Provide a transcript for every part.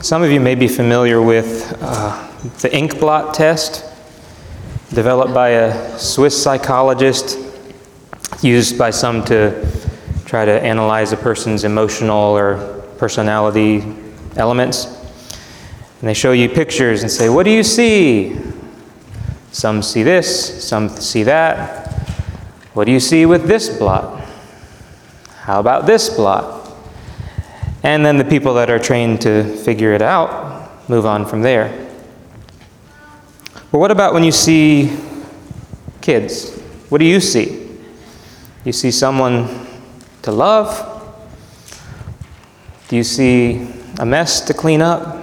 Some of you may be familiar with the ink blot test, developed by a Swiss psychologist, used by some to try to analyze a person's emotional or personality elements. And they show you pictures and say, "What do you see?" Some see this, some see that. "What do you see with this blot? How about this blot?" And then the people that are trained to figure it out move on from there. But what about when you see kids? What do you see? You see someone to love? Do you see a mess to clean up?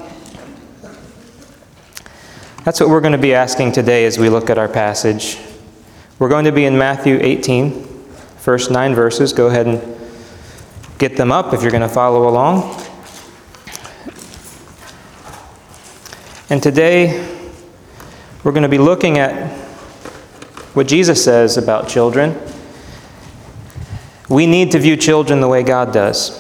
That's what we're going to be asking today as we look at our passage. We're going to be in Matthew 18, first 9 verses. Go ahead and get them up if you're going to follow along. And today, we're going to be looking at what Jesus says about children. We need to view children the way God does.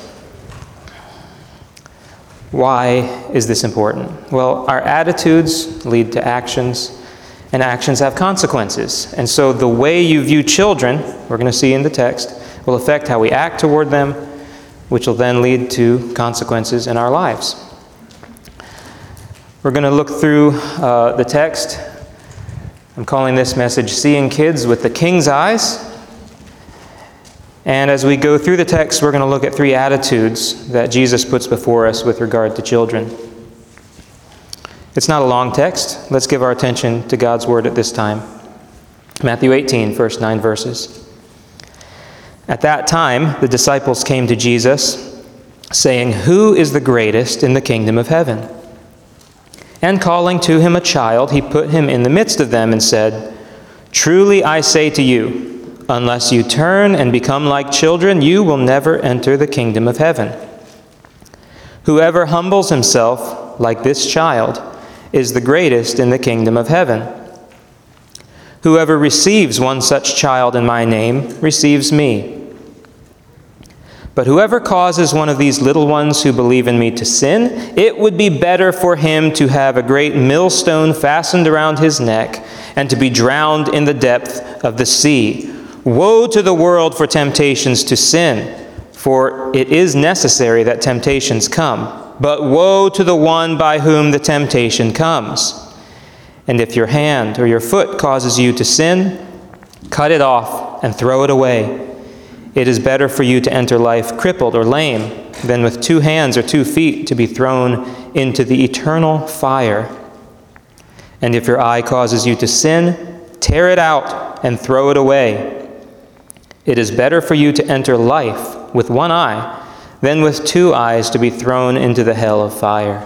Why is this important? Well, our attitudes lead to actions, and actions have consequences. And so the way you view children, we're going to see in the text, will affect how we act toward them, which will then lead to consequences in our lives. We're going to look through the text. I'm calling this message Seeing Kids with the King's Eyes. And as we go through the text, we're going to look at 3 attitudes that Jesus puts before us with regard to children. It's not a long text. Let's give our attention to God's Word at this time. Matthew 18, first 9 verses. At that time, the disciples came to Jesus, saying, "Who is the greatest in the kingdom of heaven?" And calling to him a child, he put him in the midst of them and said, "Truly I say to you, unless you turn and become like children, you will never enter the kingdom of heaven. Whoever humbles himself like this child is the greatest in the kingdom of heaven. Whoever receives one such child in my name receives me. But whoever causes one of these little ones who believe in me to sin, it would be better for him to have a great millstone fastened around his neck and to be drowned in the depth of the sea. Woe to the world for temptations to sin, for it is necessary that temptations come. But woe to the one by whom the temptation comes. And if your hand or your foot causes you to sin, cut it off and throw it away. It is better for you to enter life crippled or lame than with 2 hands or 2 feet to be thrown into the eternal fire. And if your eye causes you to sin, tear it out and throw it away. It is better for you to enter life with 1 eye than with 2 eyes to be thrown into the hell of fire."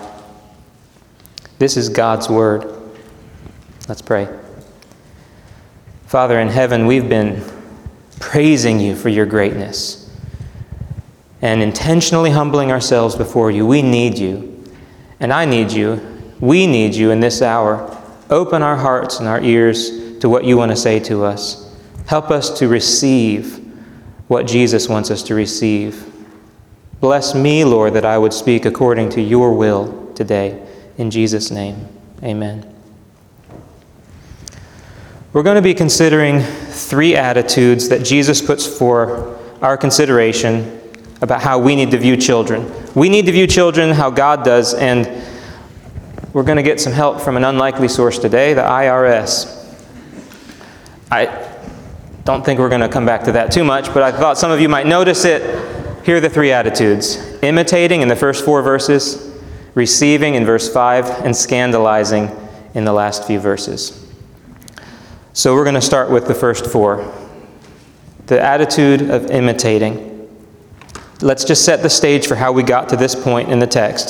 This is God's Word. Let's pray. Father in heaven, we've been praising you for your greatness and intentionally humbling ourselves before you. We need you, and I need you. We need you in this hour. Open our hearts and our ears to what you want to say to us. Help us to receive what Jesus wants us to receive. Bless me, Lord, that I would speak according to your will today. In Jesus' name, amen. We're going to be considering 3 attitudes that Jesus puts for our consideration about how we need to view children. We need to view children how God does, and we're going to get some help from an unlikely source today, the IRS. I don't think we're going to come back to that too much, but I thought some of you might notice it. Here are the 3 attitudes: imitating in the first 4 verses, receiving in verse 5, and scandalizing in the last few verses. So we're going to start with the first 4. The attitude of imitating. Let's just set the stage for how we got to this point in the text.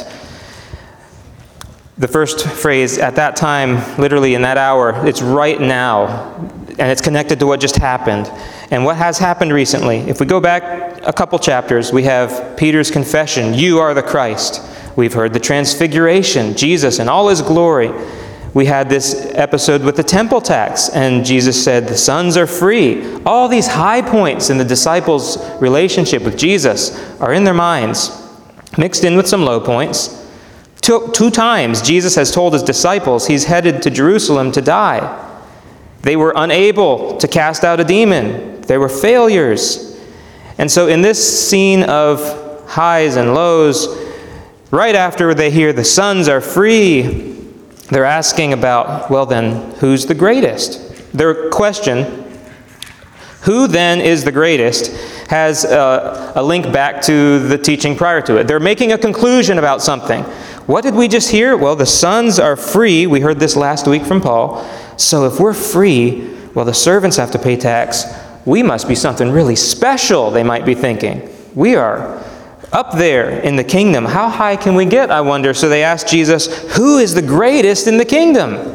The first phrase, "at that time," literally in that hour, it's right now, and it's connected to what just happened. And what has happened recently? If we go back a couple chapters, we have Peter's confession, "You are the Christ." We've heard the transfiguration, Jesus in all his glory. We had this episode with the temple tax, and Jesus said, "The sons are free." All these high points in the disciples' relationship with Jesus are in their minds, mixed in with some low points. Two times, Jesus has told his disciples he's headed to Jerusalem to die. They were unable to cast out a demon. They were failures. And so in this scene of highs and lows, right after they hear the sons are free, they're asking about, well then, who's the greatest? Their question, who then is the greatest, has a link back to the teaching prior to it. They're making a conclusion about something. What did we just hear? Well, the sons are free. We heard this last week from Paul. So if we're free, well, the servants have to pay tax. We must be something really special, they might be thinking. We are up there in the kingdom. How high can we get, I wonder? So they ask Jesus, who is the greatest in the kingdom?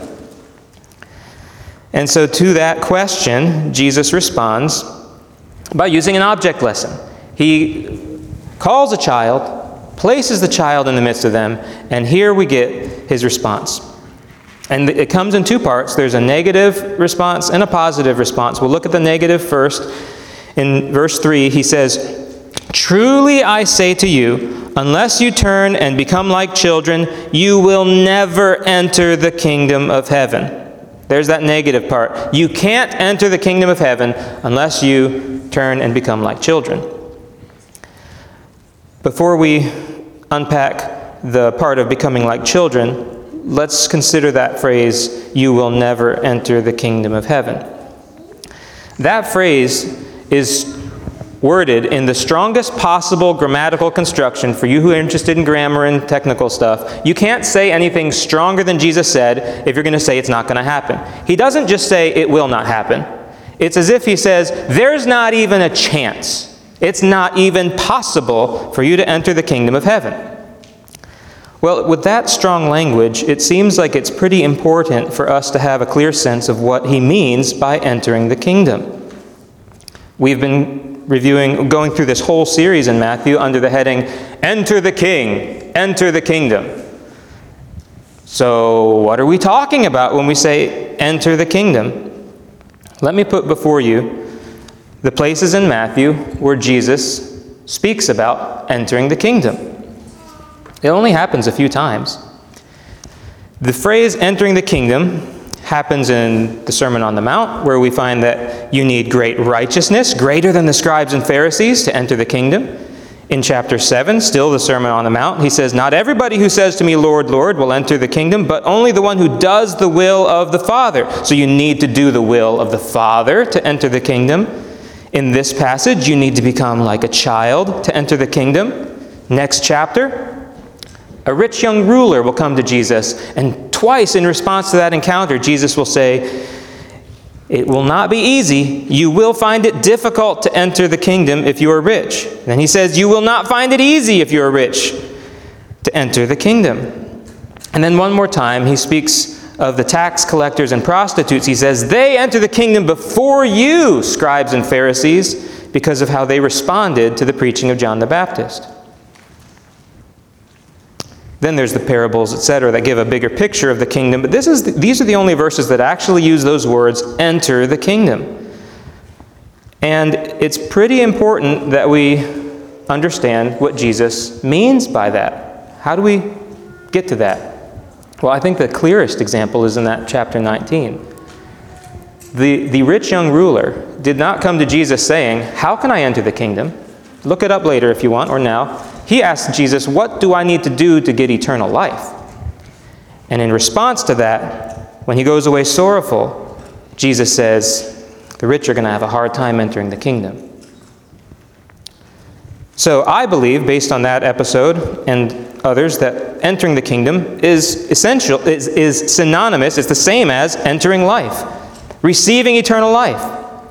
And so to that question, Jesus responds by using an object lesson. He calls a child, places the child in the midst of them, and here we get his response. And it comes in two parts. There's a negative response and a positive response. We'll look at the negative first. In verse 3, he says, "Truly I say to you, unless you turn and become like children, you will never enter the kingdom of heaven." There's that negative part. You can't enter the kingdom of heaven unless you turn and become like children. Before we unpack the part of becoming like children, let's consider that phrase, "you will never enter the kingdom of heaven." That phrase is worded in the strongest possible grammatical construction. For you who are interested in grammar and technical stuff, you can't say anything stronger than Jesus said if you're going to say it's not going to happen. He doesn't just say it will not happen. It's as if he says, there's not even a chance. It's not even possible for you to enter the kingdom of heaven. Well, with that strong language, it seems like it's pretty important for us to have a clear sense of what he means by entering the kingdom. We've been going through this whole series in Matthew under the heading, Enter the King, Enter the Kingdom. So what are we talking about when we say enter the kingdom? Let me put before you the places in Matthew where Jesus speaks about entering the kingdom. It only happens a few times. The phrase entering the kingdom happens in the Sermon on the Mount, where we find that you need great righteousness, greater than the scribes and Pharisees, to enter the kingdom. In chapter 7, still the Sermon on the Mount, he says, "Not everybody who says to me, 'Lord, Lord,' will enter the kingdom, but only the one who does the will of the Father." So you need to do the will of the Father to enter the kingdom. In this passage, you need to become like a child to enter the kingdom. Next chapter, a rich young ruler will come to Jesus, and twice in response to that encounter, Jesus will say, "It will not be easy. You will find it difficult to enter the kingdom if you are rich." Then he says, "You will not find it easy if you are rich to enter the kingdom." And then one more time, he speaks of the tax collectors and prostitutes. He says, "They enter the kingdom before you, scribes and Pharisees, because of how they responded to the preaching of John the Baptist." Then there's the parables, etc., that give a bigger picture of the kingdom. But these are the only verses that actually use those words, enter the kingdom. And it's pretty important that we understand what Jesus means by that. How do we get to that? Well, I think the clearest example is in that chapter 19. The rich young ruler did not come to Jesus saying, "How can I enter the kingdom?" Look it up later if you want, or now. He asked Jesus, "What do I need to do to get eternal life?" And in response to that, when he goes away sorrowful, Jesus says, the rich are going to have a hard time entering the kingdom. So I believe, based on that episode and others, that entering the kingdom is essential, is synonymous, it's the same as entering life, receiving eternal life.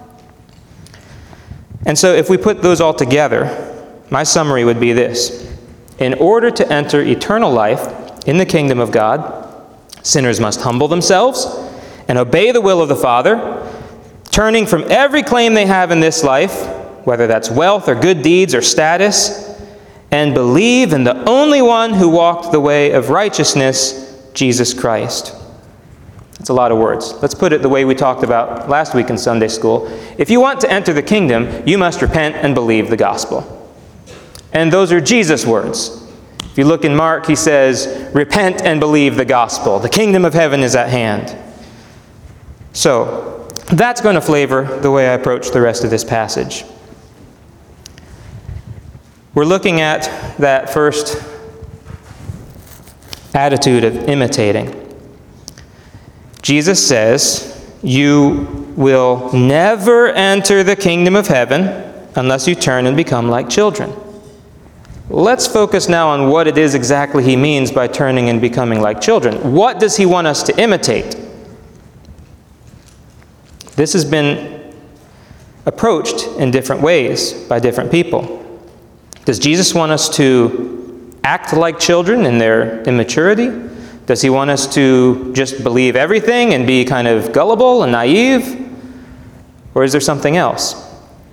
And so if we put those all together, my summary would be this. In order to enter eternal life in the kingdom of God, sinners must humble themselves and obey the will of the Father, turning from every claim they have in this life, whether that's wealth or good deeds or status, and believe in the only one who walked the way of righteousness, Jesus Christ. That's a lot of words. Let's put it the way we talked about last week in Sunday school. If you want to enter the kingdom, you must repent and believe the gospel. And those are Jesus' words. If you look in Mark, he says, repent and believe the gospel. The kingdom of heaven is at hand. So, that's going to flavor the way I approach the rest of this passage. We're looking at that first attitude of imitating. Jesus says, you will never enter the kingdom of heaven unless you turn and become like children. Let's focus now on what it is exactly he means by turning and becoming like children. What does he want us to imitate? This has been approached in different ways by different people. Does Jesus want us to act like children in their immaturity? Does he want us to just believe everything and be kind of gullible and naive? Or is there something else?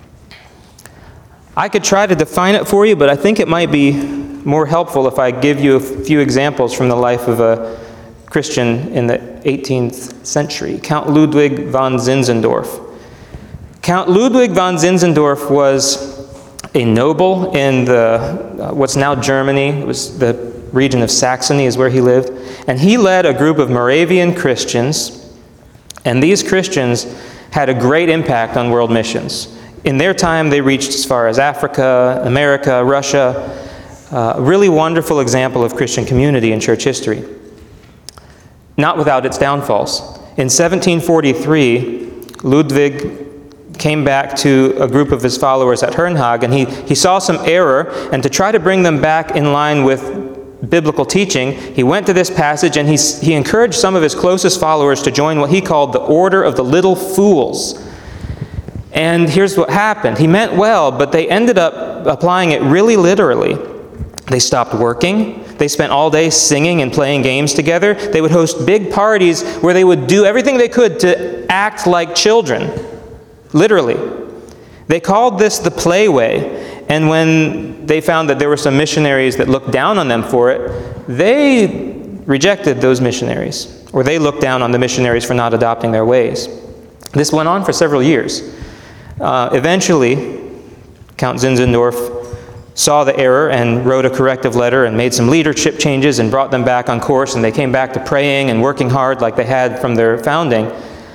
I could try to define it for you, but I think it might be more helpful if I give you a few examples from the life of a Christian in the 18th century, Count Ludwig von Zinzendorf. Count Ludwig von Zinzendorf was a noble in what's now Germany. It was the region of Saxony is where he lived. And he led a group of Moravian Christians, and these Christians had a great impact on world missions. In their time, they reached as far as Africa, America, Russia. A really wonderful example of Christian community in church history. Not without its downfalls. In 1743, Ludwig came back to a group of his followers at Herrnhag, and he saw some error, and to try to bring them back in line with biblical teaching, he went to this passage and he encouraged some of his closest followers to join what he called the Order of the Little Fools. And here's what happened. He meant well, but they ended up applying it really literally. They stopped working. They spent all day singing and playing games together. They would host big parties where they would do everything they could to act like children. Literally. They called this the play way, and when they found that there were some missionaries that looked down on them for it, they rejected those missionaries, or they looked down on the missionaries for not adopting their ways. This went on for several years. Eventually, Count Zinzendorf saw the error and wrote a corrective letter and made some leadership changes and brought them back on course, and they came back to praying and working hard like they had from their founding.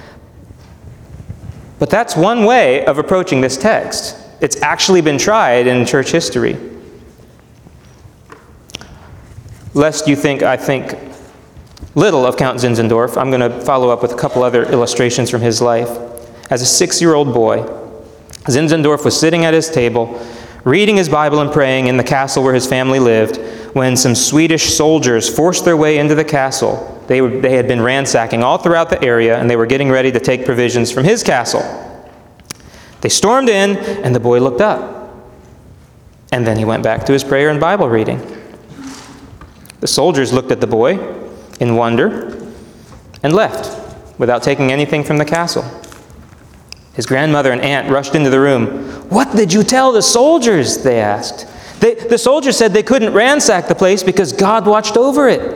But that's one way of approaching this text. It's actually been tried in church history. Lest you think I think little of Count Zinzendorf, I'm going to follow up with a couple other illustrations from his life. As a 6-year-old boy, Zinzendorf was sitting at his table, reading his Bible and praying in the castle where his family lived, when some Swedish soldiers forced their way into the castle. They had been ransacking all throughout the area, and they were getting ready to take provisions from his castle. They stormed in, and the boy looked up. And then he went back to his prayer and Bible reading. The soldiers looked at the boy in wonder and left without taking anything from the castle. His grandmother and aunt rushed into the room. "What did you tell the soldiers?" they asked. The soldiers said they couldn't ransack the place because God watched over it.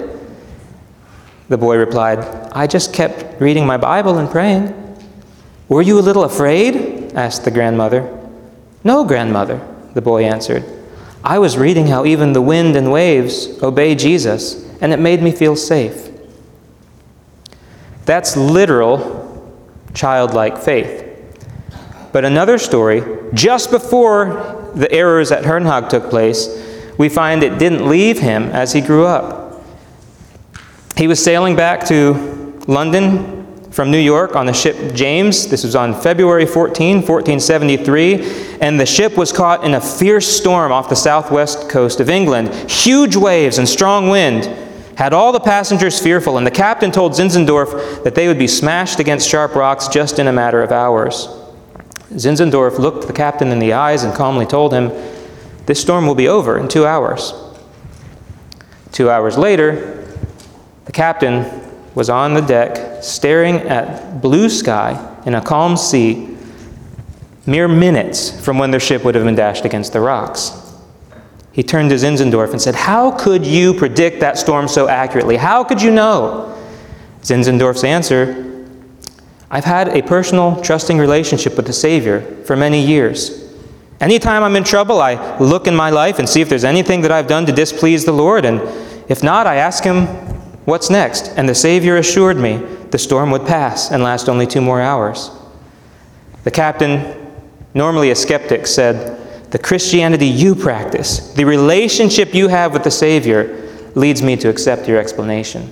The boy replied, "I just kept reading my Bible and praying." "Were you a little afraid?" asked the grandmother. "No, grandmother," the boy answered. "I was reading how even the wind and waves obey Jesus, and it made me feel safe." That's literal, childlike faith. But another story, just before the errors at Herrnhag took place, we find it didn't leave him as he grew up. He was sailing back to London from New York on the ship James. This was on February 14, 1473, and the ship was caught in a fierce storm off the southwest coast of England. Huge waves and strong wind had all the passengers fearful, and the captain told Zinzendorf that they would be smashed against sharp rocks just in a matter of hours. Zinzendorf looked the captain in the eyes and calmly told him, "This storm will be over in 2 hours." 2 hours later, the captain was on the deck, staring at blue sky in a calm sea, mere minutes from when their ship would have been dashed against the rocks. He turned to Zinzendorf and said, "How could you predict that storm so accurately? How could you know?" Zinzendorf's answer, "I've had a personal, trusting relationship with the Savior for many years, Anytime I'm in trouble, I look in my life and see if there's anything that I've done to displease the Lord, and if not, I ask him, what's next? And the Savior assured me the storm would pass and last only 2 more hours. The captain, normally a skeptic, said, the Christianity you practice, the relationship you have with the Savior, leads me to accept your explanation.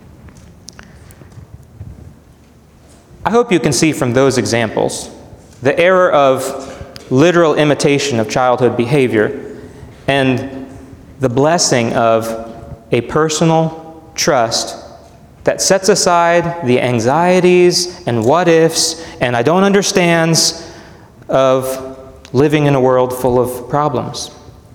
I hope you can see from those examples the error of literal imitation of childhood behavior and the blessing of a personal trust that sets aside the anxieties and what-ifs and I don't understands of living in a world full of problems.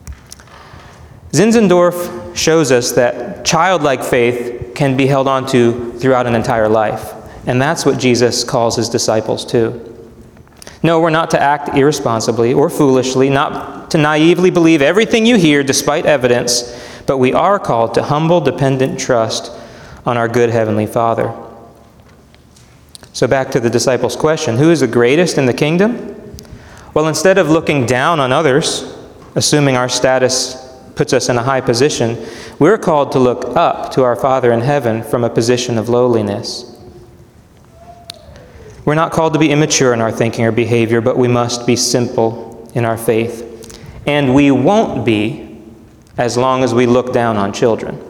Zinzendorf shows us that childlike faith can be held on to throughout an entire life, and that's what Jesus calls his disciples to. No, we're not to act irresponsibly or foolishly, not to naively believe everything you hear despite evidence, but we are called to humble, dependent trust on our good Heavenly Father. So back to the disciples' question, who is the greatest in the kingdom? Well, instead of looking down on others, assuming our status puts us in a high position, we're called to look up to our Father in heaven from a position of lowliness. We're not called to be immature in our thinking or behavior, but we must be simple in our faith. And we won't be as long as we look down on children.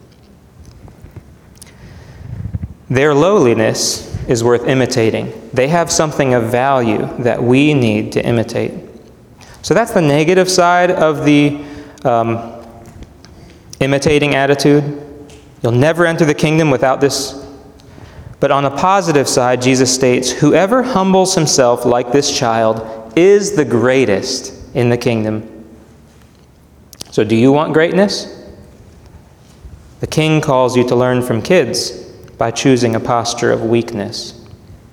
Their lowliness is worth imitating. They have something of value that we need to imitate. So that's the negative side of the imitating attitude. You'll never enter the kingdom without this. But on the positive side, Jesus states, whoever humbles himself like this child is the greatest in the kingdom. So do you want greatness? The King calls you to learn from kids by choosing a posture of weakness.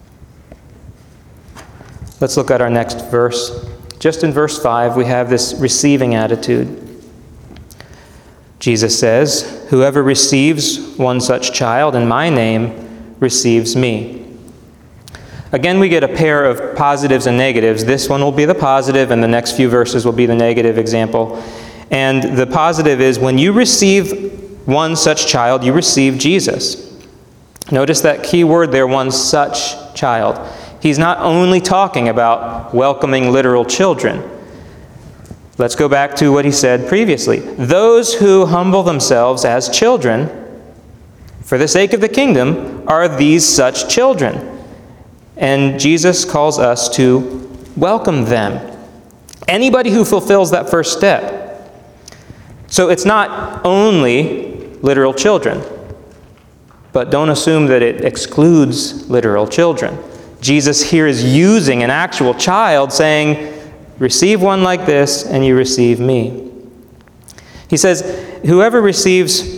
Let's look at our next verse. Just in verse 5, we have this receiving attitude. Jesus says, whoever receives one such child in my name receives me. Again, we get a pair of positives and negatives. This one will be the positive, and the next few verses will be the negative example. And the positive is, when you receive one such child, you receive Jesus. Notice that key word there, one such child. He's not only talking about welcoming literal children. Let's go back to what he said previously. Those who humble themselves as children for the sake of the kingdom are these such children. And Jesus calls us to welcome them. Anybody who fulfills that first step. So it's not only literal children, but don't assume that it excludes literal children. Jesus here is using an actual child saying, receive one like this and you receive me. He says, whoever receives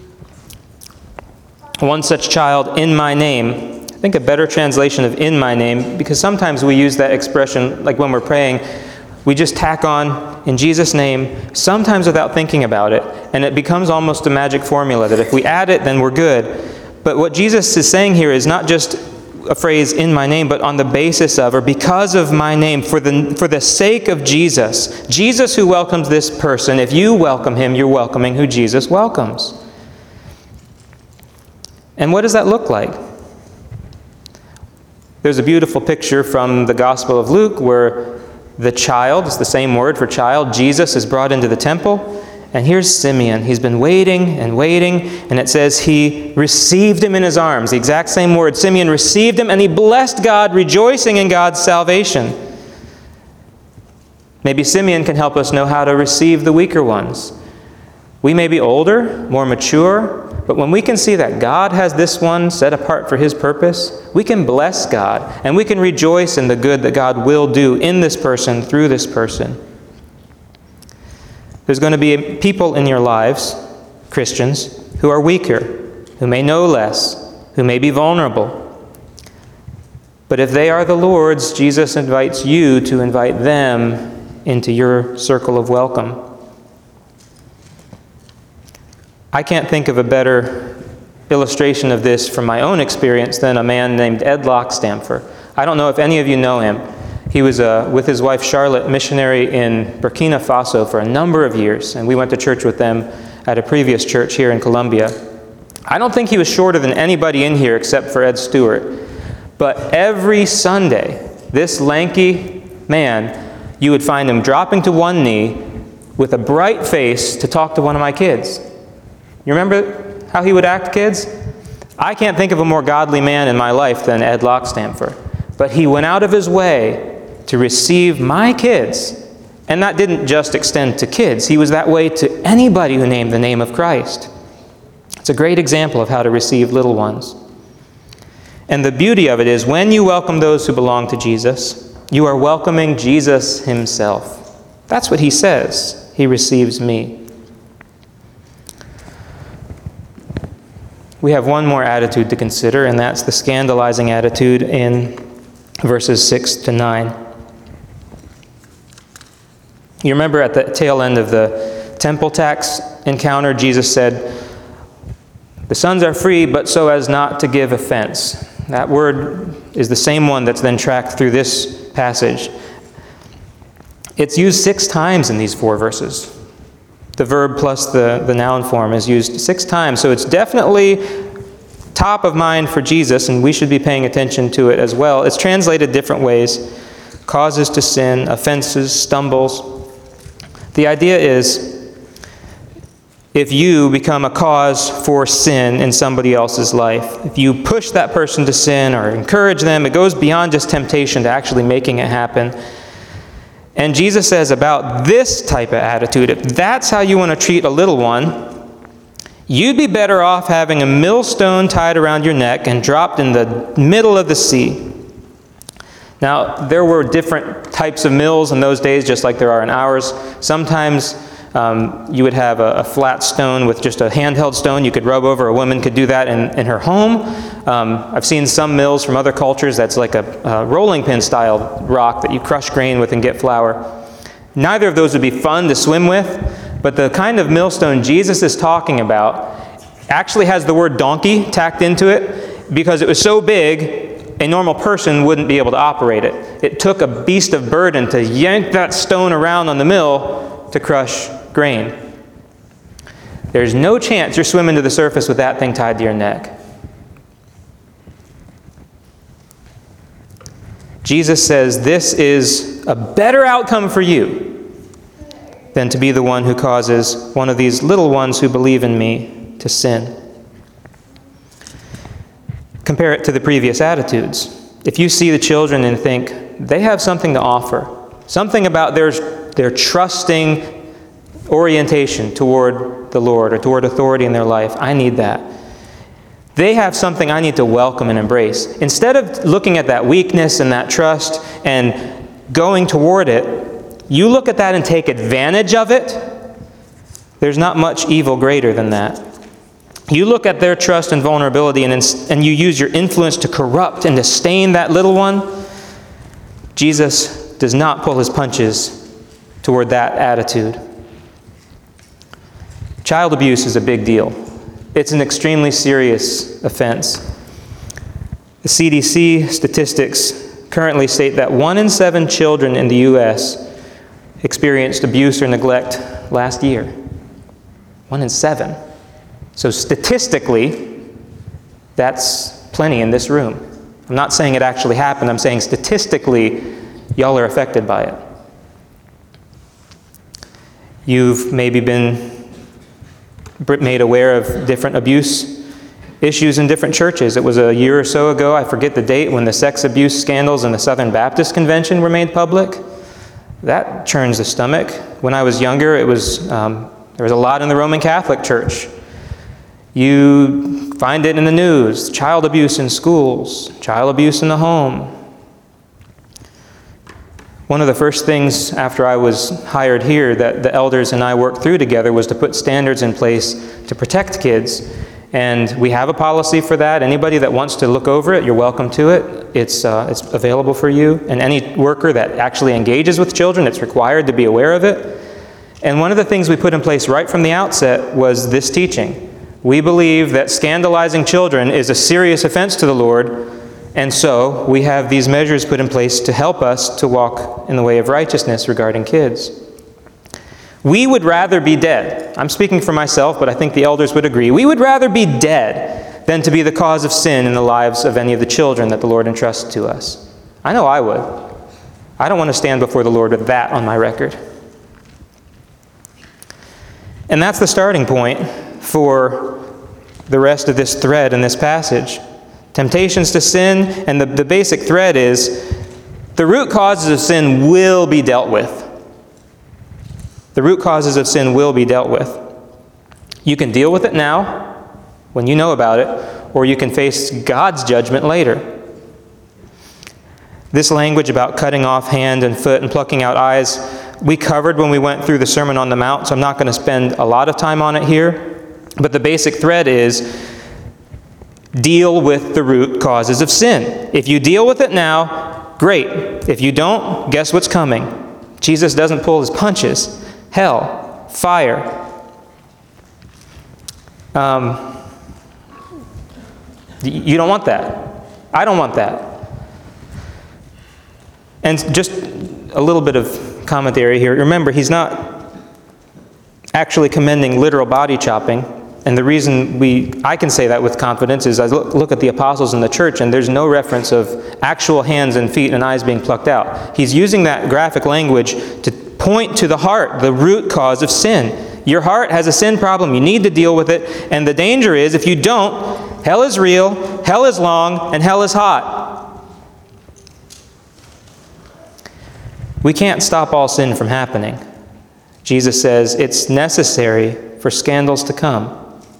one such child in my name, I think a better translation of in my name, because sometimes we use that expression, like when we're praying, we just tack on in Jesus' name, sometimes without thinking about it, and it becomes almost a magic formula that if we add it, then we're good. But what Jesus is saying here is not just a phrase in my name, but on the basis of or because of my name, for the sake of Jesus. Jesus who welcomes this person, if you welcome him, you're welcoming who Jesus welcomes. And what does that look like? There's a beautiful picture from the Gospel of Luke where the child, it's the same word for child, Jesus is brought into the temple. And here's Simeon. He's been waiting and waiting, and it says he received him in his arms. The exact same word. Simeon received him, and he blessed God, rejoicing in God's salvation. Maybe Simeon can help us know how to receive the weaker ones. We may be older, more mature, but when we can see that God has this one set apart for his purpose, we can bless God, and we can rejoice in the good that God will do in this person, through this person. There's going to be people in your lives, Christians, who are weaker, who may know less, who may be vulnerable. But if they are the Lord's, Jesus invites you to invite them into your circle of welcome. I can't think of a better illustration of this from my own experience than a man named Ed Lockstamfer. I don't know if any of you know him. He was, with his wife Charlotte, missionary in Burkina Faso for a number of years, and we went to church with them at a previous church here in Columbia. I don't think he was shorter than anybody in here except for Ed Stewart. But every Sunday, this lanky man, you would find him dropping to one knee with a bright face to talk to one of my kids. You remember how he would act, kids? I can't think of a more godly man in my life than Ed Lockstamfer. But he went out of his way to receive my kids. And that didn't just extend to kids. He was that way to anybody who named the name of Christ. It's a great example of how to receive little ones. And the beauty of it is, when you welcome those who belong to Jesus, you are welcoming Jesus himself. That's what he says. He receives me. We have one more attitude to consider, and that's the scandalizing attitude in verses 6 to 9. You remember at the tail end of the temple tax encounter, Jesus said, "The sons are free, but so as not to give offense." That word is the same one that's then tracked through this passage. It's used 6 times in these 4 verses. The verb plus the noun form is used 6 times, so it's definitely top of mind for Jesus, and we should be paying attention to it as well. It's translated different ways: causes to sin, offenses, stumbles. The idea is, if you become a cause for sin in somebody else's life, if you push that person to sin or encourage them, it goes beyond just temptation to actually making it happen. And Jesus says about this type of attitude, if that's how you want to treat a little one, you'd be better off having a millstone tied around your neck and dropped in the middle of the sea. Now, there were different types of mills in those days, just like there are in ours. Sometimes you would have a flat stone with just a handheld stone you could rub over. A woman could do that in her home. I've seen some mills from other cultures that's like a rolling pin style rock that you crush grain with and get flour. Neither of those would be fun to swim with, but the kind of millstone Jesus is talking about actually has the word donkey tacked into it, because it was so big a normal person wouldn't be able to operate it. It took a beast of burden to yank that stone around on the mill to crush grain. There's no chance you're swimming to the surface with that thing tied to your neck. Jesus says this is a better outcome for you than to be the one who causes one of these little ones who believe in me to sin. Compare it to the previous attitudes. If you see the children and think, they have something to offer, something about their trusting orientation toward the Lord or toward authority in their life, I need that. They have something I need to welcome and embrace. Instead of looking at that weakness and that trust and going toward it, you look at that and take advantage of it. There's not much evil greater than that. You look at their trust and vulnerability and you use your influence to corrupt and to stain that little one. Jesus does not pull his punches toward that attitude. Child abuse is a big deal. It's an extremely serious offense. The CDC statistics currently state that 1 in 7 children in the U.S. experienced abuse or neglect last year. 1 in 7. So statistically, that's plenty in this room. I'm not saying it actually happened. I'm saying statistically, y'all are affected by it. You've maybe been made aware of different abuse issues in different churches. It was a year or so ago, I forget the date, when the sex abuse scandals in the Southern Baptist Convention were made public. That churns the stomach. When I was younger, there was a lot in the Roman Catholic Church. You find it in the news: child abuse in schools, child abuse in the home. One of the first things after I was hired here that the elders and I worked through together was to put standards in place to protect kids. And we have a policy for that. Anybody that wants to look over it, you're welcome to it. It's available for you. And any worker that actually engages with children, it's required to be aware of it. And one of the things we put in place right from the outset was this teaching. We believe that scandalizing children is a serious offense to the Lord, And so we have these measures put in place to help us to walk in the way of righteousness regarding kids. We would rather be dead. I'm speaking for myself, but I think the elders would agree. We would rather be dead than to be the cause of sin in the lives of any of the children that the Lord entrusts to us. I know I would. I don't want to stand before the Lord with that on my record. And that's the starting point for the rest of this thread in this passage. Temptations to sin, and the basic thread is the root causes of sin will be dealt with. The root causes of sin will be dealt with. You can deal with it now, when you know about it, or you can face God's judgment later. This language about cutting off hand and foot and plucking out eyes, we covered when we went through the Sermon on the Mount, so I'm not going to spend a lot of time on it here. But the basic thread is deal with the root causes of sin. If you deal with it now, great. If you don't, guess what's coming? Jesus doesn't pull his punches. Hell, fire. You don't want that. I don't want that. And just a little bit of commentary here. Remember, he's not actually commending literal body chopping. And the reason I can say that with confidence is I look at the apostles in the church, and there's no reference of actual hands and feet and eyes being plucked out. He's using that graphic language to point to the heart, the root cause of sin. Your heart has a sin problem. You need to deal with it. And the danger is, if you don't, hell is real, hell is long, and hell is hot. We can't stop all sin from happening. Jesus says it's necessary for scandals to come.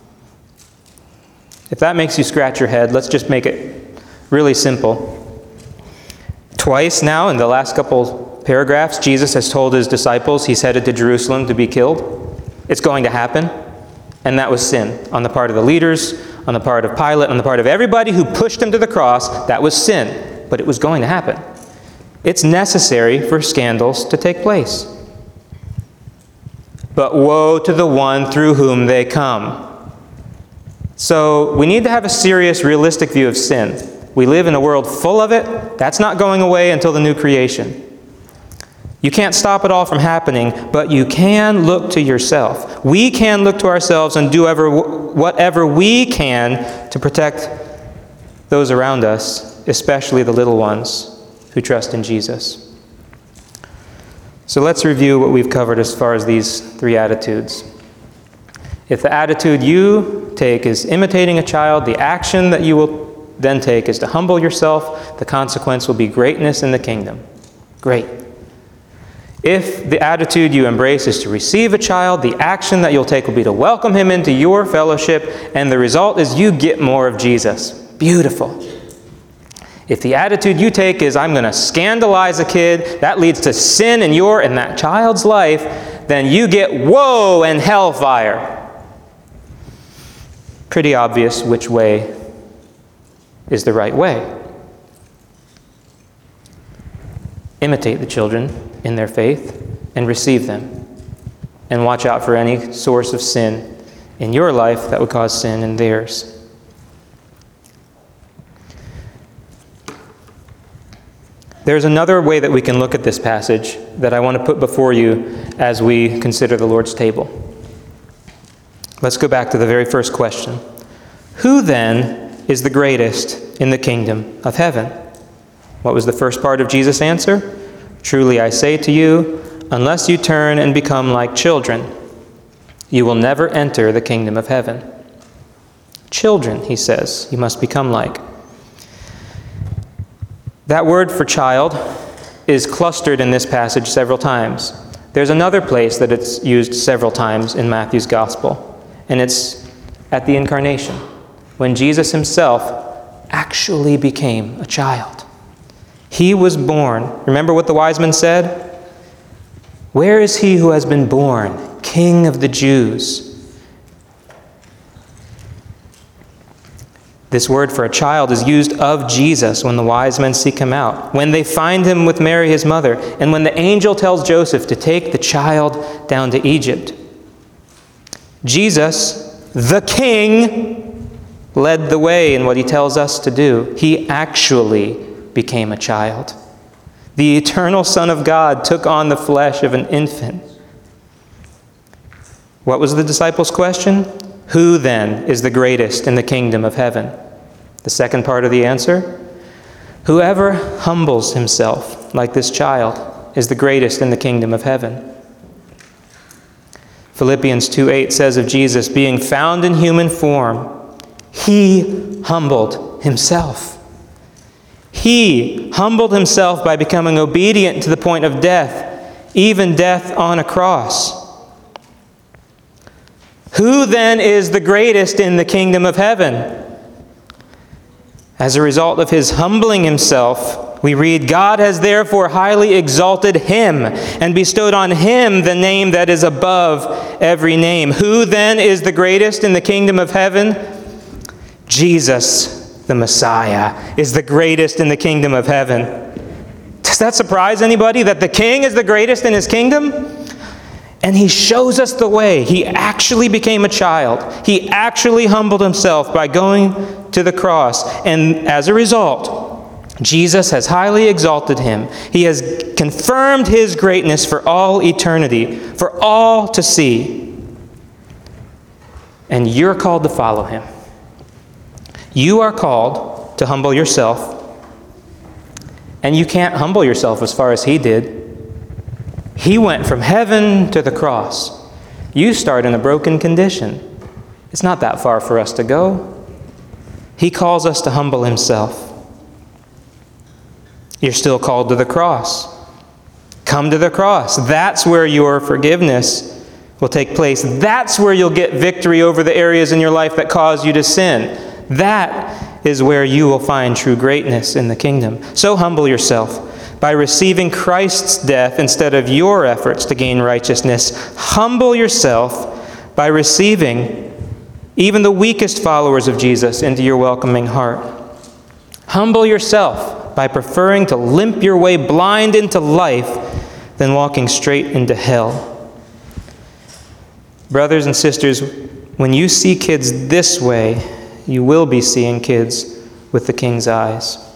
If that makes you scratch your head, let's just make it really simple. Twice now, in the last couple paragraphs, Jesus has told his disciples he's headed to Jerusalem to be killed. It's going to happen. And that was sin on the part of the leaders, on the part of Pilate, on the part of everybody who pushed him to the cross. That was sin. But it was going to happen. It's necessary for scandals to take place. But woe to the one through whom they come. So we need to have a serious, realistic view of sin. We live in a world full of it. That's not going away until the new creation. You can't stop it all from happening, but you can look to yourself. We can look to ourselves and do whatever we can to protect those around us, especially the little ones who trust in Jesus. So let's review what we've covered as far as these three attitudes. If the attitude you take is imitating a child, the action that you will then take is to humble yourself. The consequence will be greatness in the kingdom. Great. If the attitude you embrace is to receive a child, the action that you'll take will be to welcome him into your fellowship, and the result is you get more of Jesus. Beautiful. If the attitude you take is, I'm going to scandalize a kid, that leads to sin in that child's life, then you get woe and hellfire. Pretty obvious which way is the right way. Imitate the children in their faith and receive them. And watch out for any source of sin in your life that would cause sin in theirs. There's another way that we can look at this passage that I want to put before you as we consider the Lord's table. Let's go back to the very first question. Who then is the greatest in the kingdom of heaven? What was the first part of Jesus' answer? Truly I say to you, unless you turn and become like children, you will never enter the kingdom of heaven. Children, he says, you must become like. That word for child is clustered in this passage several times. There's another place that it's used several times in Matthew's gospel, and it's at the incarnation, when Jesus himself actually became a child. He was born. Remember what the wise men said? Where is he who has been born, King of the Jews? This word for a child is used of Jesus when the wise men seek him out, when they find him with Mary, his mother, and when the angel tells Joseph to take the child down to Egypt. Jesus, the King, led the way in what he tells us to do. He actually became a child. The eternal Son of God took on the flesh of an infant. What was the disciples' question? Who then is the greatest in the kingdom of heaven? The second part of the answer, whoever humbles himself like this child is the greatest in the kingdom of heaven. Philippians 2:8 says of Jesus, being found in human form, he humbled himself. He humbled himself by becoming obedient to the point of death, even death on a cross. Who then is the greatest in the kingdom of heaven? As a result of his humbling himself, we read, God has therefore highly exalted him and bestowed on him the name that is above every name. Who then is the greatest in the kingdom of heaven? Jesus, the Messiah, is the greatest in the kingdom of heaven. Does that surprise anybody that the King is the greatest in his kingdom? And he shows us the way. He actually became a child. He actually humbled himself by going to the cross. And as a result, Jesus has highly exalted him. He has confirmed his greatness for all eternity, for all to see. And you're called to follow him. You are called to humble yourself. And you can't humble yourself as far as he did. He went from heaven to the cross. You start in a broken condition. It's not that far for us to go. He calls us to humble himself. You're still called to the cross. Come to the cross. That's where your forgiveness will take place. That's where you'll get victory over the areas in your life that cause you to sin. That is where you will find true greatness in the kingdom. So humble yourself by receiving Christ's death instead of your efforts to gain righteousness. Humble yourself by receiving even the weakest followers of Jesus into your welcoming heart. Humble yourself by preferring to limp your way blind into life than walking straight into hell. Brothers and sisters, when you see kids this way, you will be seeing kids with the King's eyes.